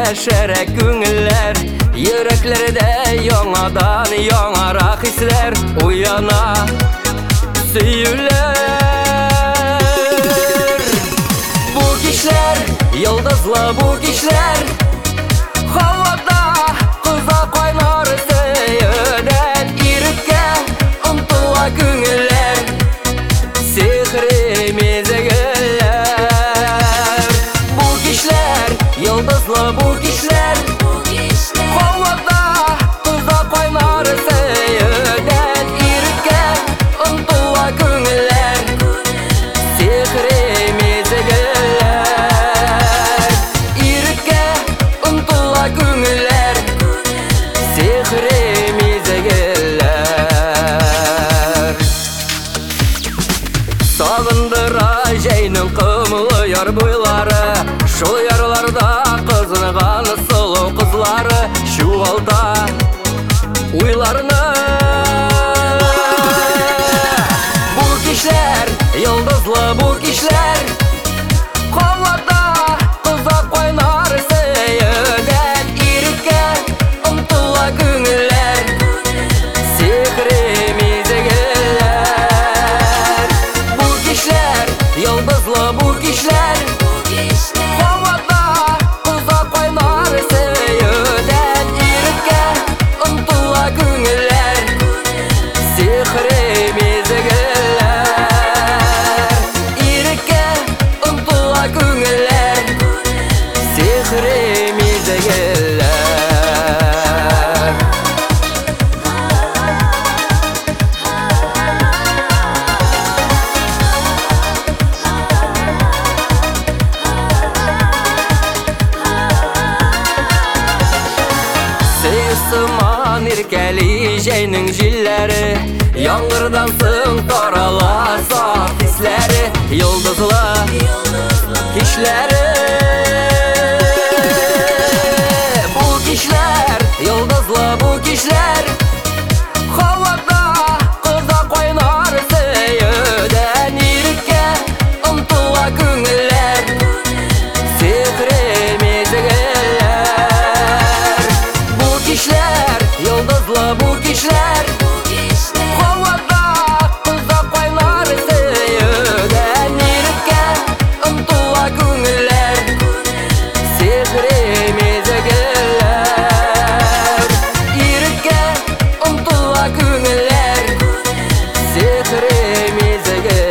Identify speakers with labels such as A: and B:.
A: Яшәрәк күңелләр, йөрәкләрдә яңадан яңарак хисләр уяна, сөюләр. Бу кичләр, йолдызлы бу кичләр, һавада кыза кайнар сөюдән, иреккә омтыла күңелләр, сихри мизгелләр. Бу кичләр, йолдызлы бу кичләр, һавада кыза кайнар сөюдән, иреккә омтыла күңелләр, сихри мизгелләр. Иреккә омтыла күңелләр, сихри мизгелләр. Сагындыра җәйнең кымлы яр буйлары, шул ярларда кызынган сылу кызлары чуалта уйларны. Бу кичләр, йолдызлы бу кичләр, һавада кыза кайнар сөюдән, иреккә омтыла күңелләр, сихри мизгелләр. Бу кичләр, йолдызлы бу кичләр, һавада кыза кайнар сөюдән, иреккә омтыла күңелләр, сихри мизгелләр. Иреккә омтыла күңелләр, сихри мизгелләр. Сыман иркәли җәйнең җилләре, яңгырдан соң тарала саф хисләре, йолдызлы кичләре. Бу кичләр, йолдызлы бу кичләр, һавада кыза кайнар сөюдән, иреккә омтыла күңелләр, сихри мизгелләр. Бу кичләр, йолдызлы бу кичләр, һавада кыза кайнар сөюдән, иреккә омтыла күңелләр, сихри мизгелләр. Иреккә омтыла күңелләр, сихри мизгелләр.